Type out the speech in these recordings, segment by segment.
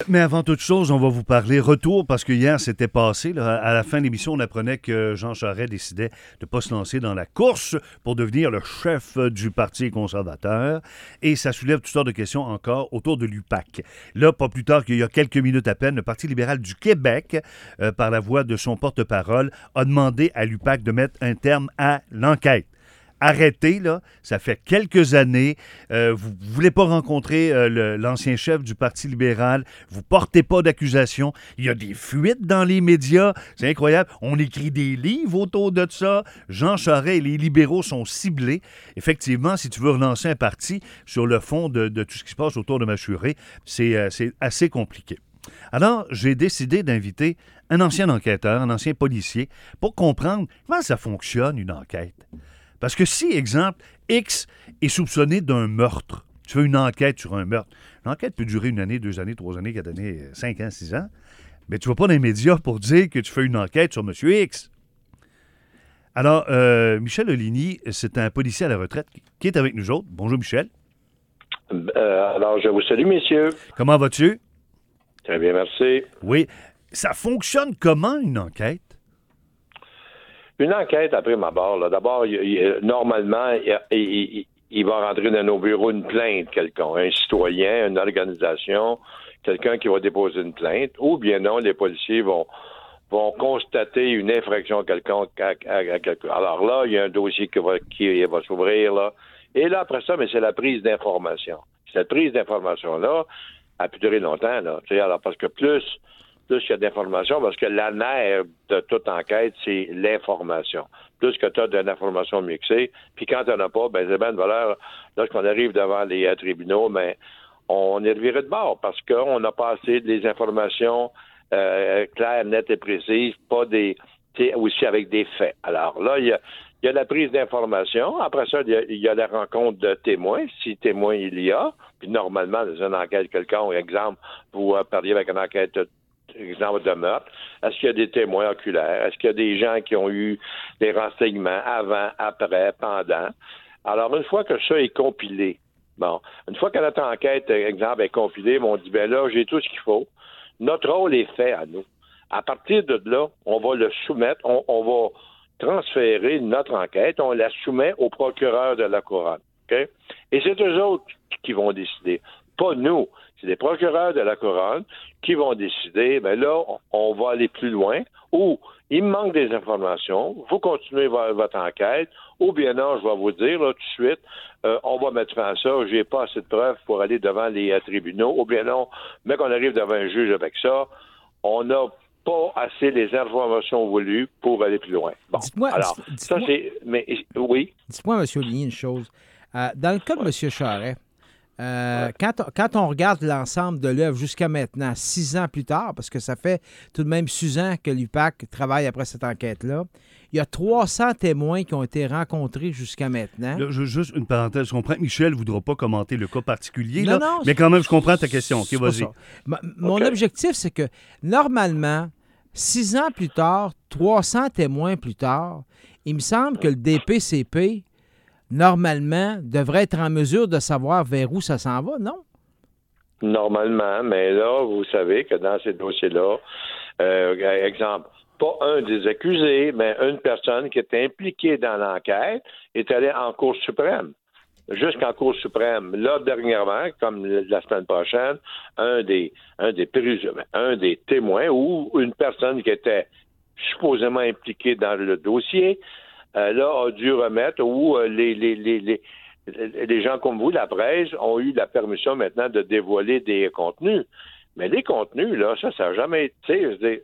Mais avant toute chose, on va vous parler retour, parce que hier, c'était passé. Là, à la fin de l'émission, on apprenait que Jean Charest décidait de ne pas se lancer dans la course pour devenir le chef du Parti conservateur. Et ça soulève toutes sortes de questions encore autour de l'UPAC. Là, pas plus tard qu'il y a quelques minutes à peine, le Parti libéral du Québec, par la voix de son porte-parole, a demandé à l'UPAC de mettre un terme à l'enquête. Arrêtez, là, ça fait quelques années, vous ne voulez pas rencontrer l'ancien chef du Parti libéral, vous portez pas d'accusation, il y a des fuites dans les médias, c'est incroyable, on écrit des livres autour de ça, Jean Charest et les libéraux sont ciblés. Effectivement, si tu veux relancer un parti sur le fond de tout ce qui se passe autour de Machuré, c'est assez compliqué. Alors, j'ai décidé d'inviter un ancien enquêteur, un ancien policier, pour comprendre comment ça fonctionne, une enquête. Parce que si, exemple, X est soupçonné d'un meurtre, tu fais une enquête sur un meurtre, l'enquête peut durer 1 année, 2 années, 3 années, 4 années, 5 ans, 6 ans, mais tu ne vas pas dans les médias pour dire que tu fais une enquête sur M. X. Alors, Michel Oligny, c'est un policier à la retraite qui est avec nous autres. Bonjour, Michel. Alors, je vous salue, messieurs. Comment vas-tu? Très bien, merci. Oui. Ça fonctionne comment, une enquête? Une enquête, après ma barre, là, d'abord, normalement, il va rentrer dans nos bureaux une plainte quelconque, un citoyen, une organisation, quelqu'un qui va déposer une plainte, ou bien non, les policiers vont constater une infraction quelconque à quelqu'un. Alors là, il y a un dossier qui va s'ouvrir, là. Et là, après ça, mais c'est la prise d'information. Cette prise d'information-là a pu durer longtemps, là. Tu sais, alors, parce que plus il y a d'informations, parce que la nerf de toute enquête, c'est l'information. Plus que tu as de l'information, mieux que c'est. Puis quand tu n'en as pas, ben c'est bien de valeur. Lorsqu'on arrive devant les tribunaux, ben on est reviré de bord parce qu'on a passé des informations claires, nettes et précises, pas des aussi avec des faits. Alors là, il y a la prise d'information. Après ça, il y a la rencontre de témoins, si témoins il y a. Puis normalement, dans une enquête quelconque, exemple, vous parliez avec une enquête exemple de meurtre, est-ce qu'il y a des témoins oculaires? Est-ce qu'il y a des gens qui ont eu des renseignements avant, après, pendant? Alors, une fois que ça est compilé, une fois que notre enquête, exemple, est compilée, on dit, ben là, j'ai tout ce qu'il faut. Notre rôle est fait à nous. À partir de là, on va le soumettre, on va transférer notre enquête, on la soumet au procureur de la couronne. Okay? Et c'est eux autres qui vont décider, pas nous. C'est les procureurs de la couronne qui vont décider, ben là, on va aller plus loin, ou il me manque des informations, vous continuez votre enquête, ou bien non, je vais vous dire là, tout de suite, on va mettre fin à ça, j'ai pas assez de preuves pour aller devant les tribunaux, ou bien non, mais qu'on arrive devant un juge avec ça, on n'a pas assez les informations voulues pour aller plus loin. Bon, dites-moi, alors, ça c'est... Mais oui? Dites-moi, M. Oligny, une chose. Dans le cas de M. Charest, quand on regarde l'ensemble de l'œuvre jusqu'à maintenant, 6 ans plus tard, parce que ça fait tout de même 6 ans que l'UPAC travaille après cette enquête-là, il y a 300 témoins qui ont été rencontrés jusqu'à maintenant. Là, juste une parenthèse, je comprends que Michel ne voudra pas commenter le cas particulier, non, mais quand même, je comprends ta question. OK, vas-y. Mon objectif, c'est que, normalement, 6 ans plus tard, 300 témoins plus tard, il me semble que le DPCP normalement, devrait être en mesure de savoir vers où ça s'en va, non? Normalement, mais là, vous savez que dans ces dossiers-là, exemple, pas un des accusés, mais une personne qui était impliquée dans l'enquête est allée en Cour suprême. Jusqu'en Cour suprême. Là, dernièrement, comme la semaine prochaine, un des témoins ou une personne qui était supposément impliquée dans le dossier, là, a dû remettre, ou les gens comme vous, la presse, ont eu la permission maintenant de dévoiler des contenus. Mais les contenus, là, ça n'a jamais été...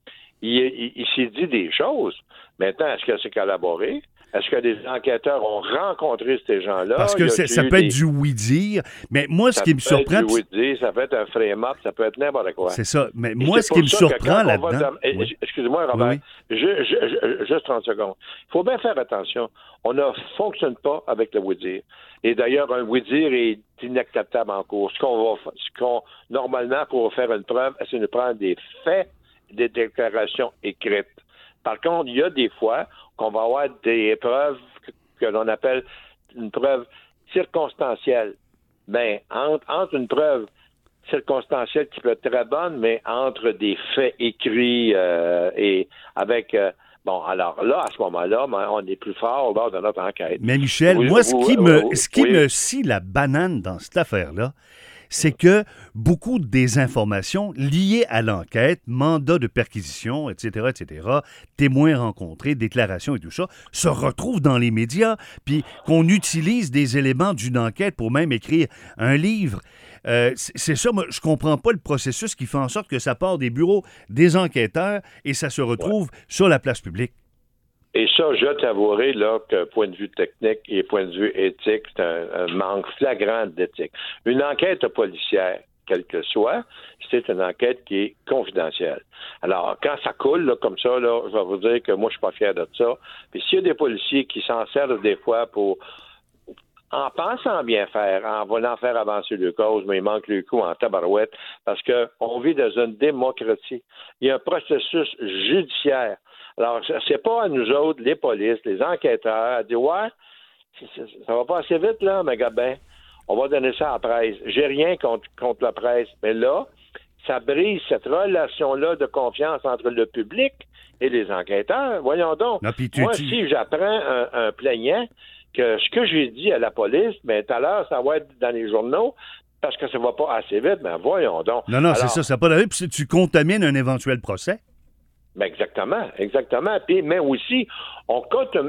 Il s'est dit des choses. Maintenant, est-ce que c'est collaboré? Est-ce que des enquêteurs ont rencontré ces gens-là? Parce que ça peut être du oui-dire, mais moi, ce qui me surprend... Ça peut être du oui-dire, ça peut être un frame-up, ça peut être n'importe quoi. C'est ça, mais moi, ce qui me surprend là-dedans... Oui. Excusez-moi, Robert, juste 30 secondes. Il faut bien faire attention. On ne fonctionne pas avec le oui-dire. Et d'ailleurs, un oui-dire est inacceptable en cours. Normalement, pour faire une preuve, c'est de prendre des faits, des déclarations écrites. Par contre, il y a des fois qu'on va avoir des preuves que l'on appelle une preuve circonstancielle. Ben, entre une preuve circonstancielle qui peut être très bonne, mais entre des faits écrits et avec... bon, alors là, à ce moment-là, on est plus fort lors de notre enquête. Mais Michel, moi, ce qui me scie la banane dans cette affaire-là, c'est que beaucoup des informations liées à l'enquête, mandat de perquisition, etc., témoins rencontrés, déclarations et tout ça, se retrouvent dans les médias, puis qu'on utilise des éléments d'une enquête pour même écrire un livre. C'est ça, moi, je comprends pas le processus qui fait en sorte que ça part des bureaux des enquêteurs et ça se retrouve sur la place publique. Et ça, je t'avouerai là que point de vue technique et point de vue éthique, c'est un manque flagrant d'éthique. Une enquête policière, quelle que soit, c'est une enquête qui est confidentielle. Alors, quand ça coule là, comme ça, là, je vais vous dire que moi, je suis pas fier de ça. Puis s'il y a des policiers qui s'en servent des fois pour, en pensant bien faire, en voulant faire avancer le cause, mais il manque le coup en tabarouette, parce qu'on vit dans une démocratie. Il y a un processus judiciaire. Alors, c'est pas à nous autres, les polices, les enquêteurs, à dire « Ouais, ça va pas assez vite, là, mais gars, ben, on va donner ça à la presse. » J'ai rien contre la presse, mais là, ça brise cette relation-là de confiance entre le public et les enquêteurs. Voyons donc. Non, moi, si j'apprends un plaignant que ce que j'ai dit à la police, mais tout à l'heure, ça va être dans les journaux, parce que ça va pas assez vite, mais voyons donc. Non, c'est ça n'a pas d'allure, puis tu contamines un éventuel procès. Ben exactement. Puis, mais aussi, on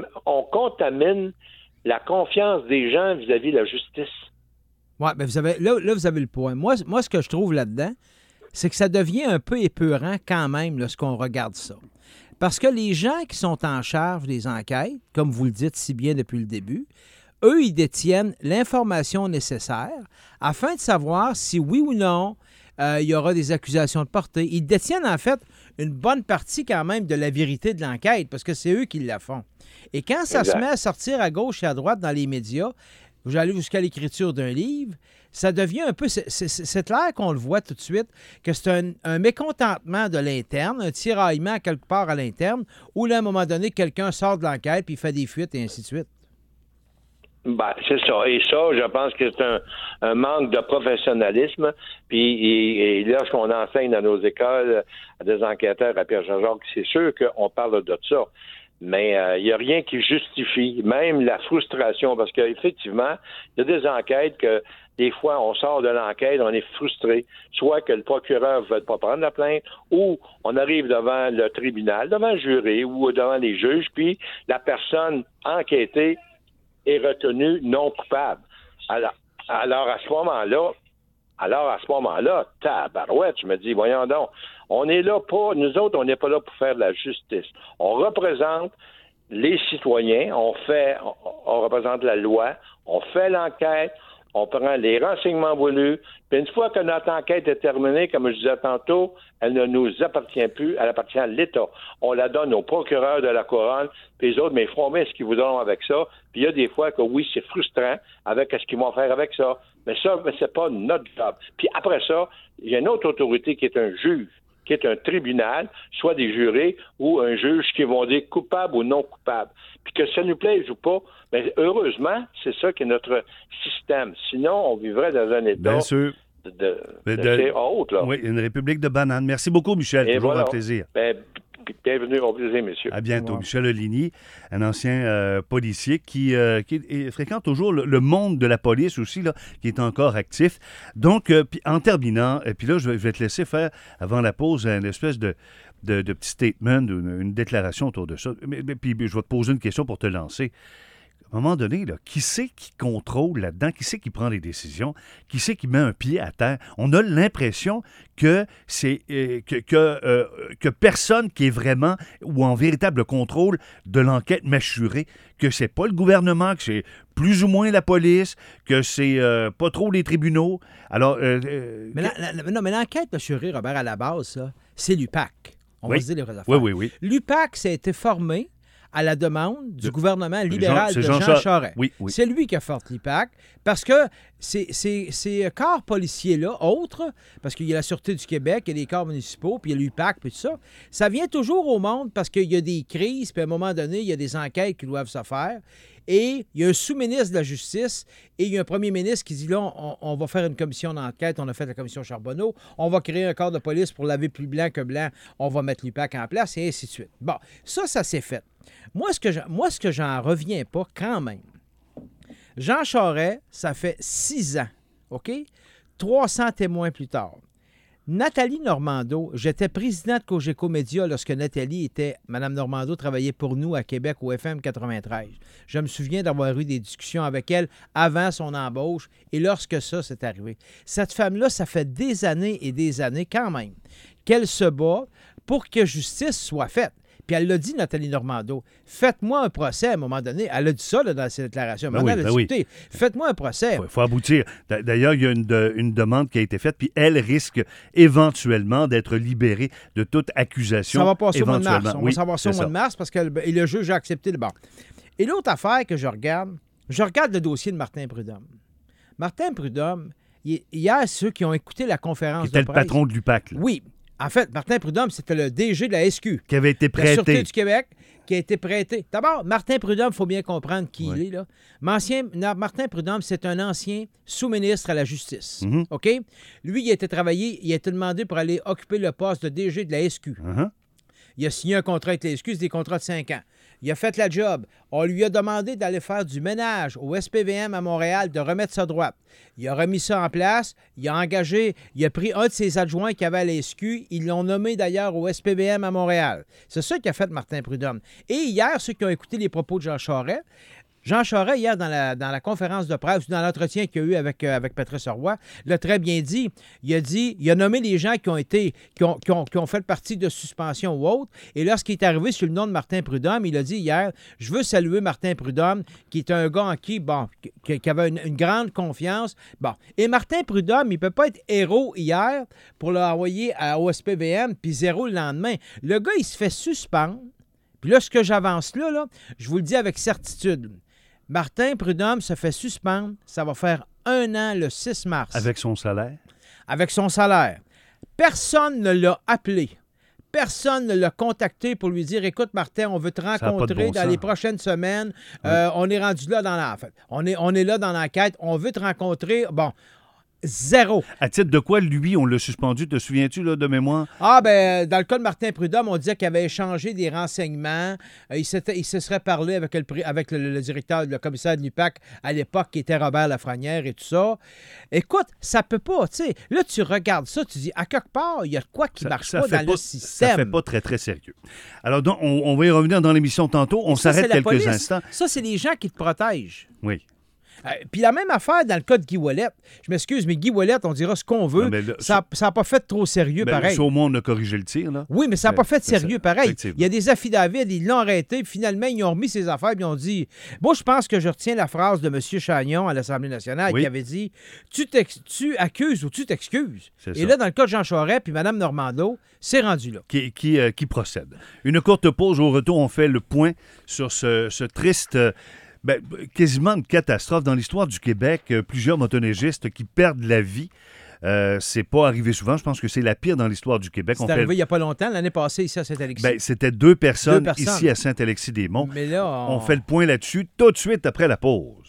contamine la confiance des gens vis-à-vis de la justice. Oui, mais vous avez le point. Moi, ce que je trouve là-dedans, c'est que ça devient un peu épeurant quand même lorsqu'on regarde ça. Parce que les gens qui sont en charge des enquêtes, comme vous le dites si bien depuis le début, eux, ils détiennent l'information nécessaire afin de savoir si oui ou non il y aura des accusations de portée. Ils détiennent en fait une bonne partie quand même de la vérité de l'enquête parce que c'est eux qui la font. Et quand ça se met à sortir à gauche et à droite dans les médias, vous allez jusqu'à l'écriture d'un livre, ça devient un peu... C'est clair qu'on le voit tout de suite, que c'est un mécontentement de l'interne, un tiraillement quelque part à l'interne, où là, à un moment donné, quelqu'un sort de l'enquête puis il fait des fuites et ainsi de suite. Ben, c'est ça. Et ça, je pense que c'est un manque de professionnalisme. Puis, et lorsqu'on enseigne dans nos écoles à des enquêteurs à Pierre-Jean-Jacques, c'est sûr qu'on parle de ça. Mais il n'y a rien qui justifie, même la frustration, parce qu'effectivement, il y a des enquêtes que des fois, on sort de l'enquête, on est frustré, soit que le procureur ne veut pas prendre la plainte, ou on arrive devant le tribunal, devant le jury ou devant les juges, puis la personne enquêtée est retenue non coupable. Alors à ce moment-là, tabarouette, je me dis, voyons donc, nous autres, on n'est pas là pour faire de la justice. On représente les citoyens, on représente la loi, on fait l'enquête, on prend les renseignements voulus, puis une fois que notre enquête est terminée, comme je disais tantôt, elle ne nous appartient plus, elle appartient à l'État. On la donne aux procureurs de la Couronne, puis les autres, mais ils feront bien ce qu'ils voudront avec ça. Puis il y a des fois que oui, c'est frustrant avec ce qu'ils vont faire avec ça. Mais c'est pas notre job. Puis après ça, il y a une autre autorité qui est un juge, qui est un tribunal, soit des jurés ou un juge qui vont dire coupable ou non coupable. Puis que ça nous plaise ou pas, mais heureusement, c'est ça qui est notre système. Sinon, on vivrait dans un état de haute. Là. Oui, une république de bananes. Merci beaucoup, Michel. Et toujours voilà. Un plaisir. Bienvenue, au plaisir, messieurs. À bientôt. Michel Oligny, un ancien policier qui fréquente toujours le monde de la police aussi, là, qui est encore actif. Donc, puis en terminant, puis là, je vais te laisser faire, avant la pause, une espèce de petit statement, une déclaration autour de ça. Puis je vais te poser une question pour te lancer. À un moment donné, là, qui c'est qui contrôle là-dedans? Qui c'est qui prend les décisions? Qui c'est qui met un pied à terre? On a l'impression que c'est que personne qui est vraiment ou en véritable contrôle de l'enquête mâchurée, que c'est pas le gouvernement, que c'est plus ou moins la police, que c'est pas trop les tribunaux. Alors, mais l'enquête mâchurée, Robert, à la base, ça, c'est l'UPAC. On va se dire les vraies affaires. Oui. L'UPAC, ça a été formé à la demande du gouvernement libéral de Jean Charest. Oui. C'est lui qui a forte l'UPAC parce que ces corps policiers-là, autres, parce qu'il y a la Sûreté du Québec, il y a les corps municipaux, puis il y a l'UPAC, puis tout ça, ça vient toujours au monde parce qu'il y a des crises, puis à un moment donné, il y a des enquêtes qui doivent se faire. Et il y a un sous-ministre de la Justice et il y a un premier ministre qui dit là, on va faire une commission d'enquête. On a fait la commission Charbonneau. On va créer un corps de police pour laver plus blanc que blanc. On va mettre l'UPAC en place et ainsi de suite. Bon, ça s'est fait. Moi, ce que j'en reviens pas quand même, Jean Charest, ça fait 6 ans, OK? 300 témoins plus tard. Nathalie Normando, j'étais président de Cogeco Média lorsque Mme Normando travaillait pour nous à Québec au FM 93. Je me souviens d'avoir eu des discussions avec elle avant son embauche et lorsque ça s'est arrivé. Cette femme-là, ça fait des années et des années quand même qu'elle se bat pour que justice soit faite. Puis elle l'a dit, Nathalie Normando, faites-moi un procès à un moment donné. Elle a dit ça là, dans ses déclarations. Oui. Faites-moi un procès. Il faut aboutir. D'ailleurs, il y a une demande qui a été faite, puis elle risque éventuellement d'être libérée de toute accusation. Ça va passer au mois de mars. On va savoir ça au mois de mars parce que le juge a accepté le bon. Et l'autre affaire que je regarde le dossier de Martin Prudhomme. Martin Prudhomme, hier, ceux qui ont écouté la conférence de presse... C'était le patron de l'UPAC. Oui. En fait, Martin Prudhomme, c'était le DG de la SQ. Qui avait été prêté. La Sûreté du Québec, qui a été prêté. D'abord, Martin Prudhomme, il faut bien comprendre qui il est. Là. Martin Prudhomme, c'est un ancien sous-ministre à la Justice. Mm-hmm. OK? Lui, il a été demandé pour aller occuper le poste de DG de la SQ. Uh-huh. Il a signé un contrat avec la SQ, c'est des contrats de 5 ans. Il a fait la job. On lui a demandé d'aller faire du ménage au SPVM à Montréal, de remettre ça droite. Il a remis ça en place. Il a pris un de ses adjoints qui avait à la SQ. Ils l'ont nommé d'ailleurs au SPVM à Montréal. C'est ça qu'a fait Martin Prudhomme. Et hier, ceux qui ont écouté les propos de Jean Charest, hier, dans la conférence de presse, dans l'entretien qu'il y a eu avec Patrice Roy, l'a très bien dit. Il a nommé les gens qui ont fait partie de suspension ou autre. Et lorsqu'il est arrivé sur le nom de Martin Prudhomme, il a dit hier, je veux saluer Martin Prudhomme, qui est un gars en qui avait une grande confiance. Bon. Et Martin Prudhomme, il ne peut pas être héros hier pour l'envoyer au SPVM, puis 0 le lendemain. Le gars, il se fait suspendre. Puis là, ce que j'avance là, je vous le dis avec certitude. Martin Prudhomme se fait suspendre. Ça va faire 1 an le 6 mars. Avec son salaire? Avec son salaire. Personne ne l'a appelé. Personne ne l'a contacté pour lui dire « Écoute, Martin, on veut te rencontrer dans les prochaines semaines. On est rendu là dans l'enquête. On est là dans l'enquête. On veut te rencontrer. » Bon, 0. À titre de quoi, lui, on l'a suspendu? Te souviens-tu là, de mémoire? Ah, ben dans le cas de Martin Prudhomme, on disait qu'il avait échangé des renseignements. Il se serait parlé avec le directeur, le commissaire de l'UPAC à l'époque, qui était Robert Lafrenière et tout ça. Écoute, ça peut pas, tu sais. Là, tu regardes ça, tu dis, à quelque part, il y a quoi qui ne marche pas dans le système. Ça fait pas très, très sérieux. Alors, donc, on va y revenir dans l'émission tantôt. On s'arrête quelques instants. Ça, c'est les gens qui te protègent. Oui. Puis la même affaire dans le cas de Guy Ouellet. Je m'excuse, mais Guy Ouellet, on dira ce qu'on veut. Là, ça n'a pas fait trop sérieux, pareil. Au moins, on a corrigé le tir, là. Oui, mais ça n'a pas fait sérieux, pareil. Il y a des affidavits, ils l'ont arrêté, puis finalement, ils ont remis ses affaires, puis ils ont dit... Moi, je pense que je retiens la phrase de M. Chagnon à l'Assemblée nationale qui avait dit « Tu accuses ou tu t'excuses. » Et là, dans le cas de Jean Charest, puis Mme Normando, c'est rendu là. Qui procède. Une courte pause. Au retour, on fait le point sur ce triste... quasiment une catastrophe dans l'histoire du Québec. Plusieurs motoneigistes qui perdent la vie. C'est pas arrivé souvent. Je pense que c'est la pire dans l'histoire du Québec. C'est arrivé il n'y a pas longtemps, l'année passée, ici à Saint-Alexis. C'était 2 personnes ici à Saint-Alexis-des-Monts. Mais là, on fait le point là-dessus tout de suite après la pause.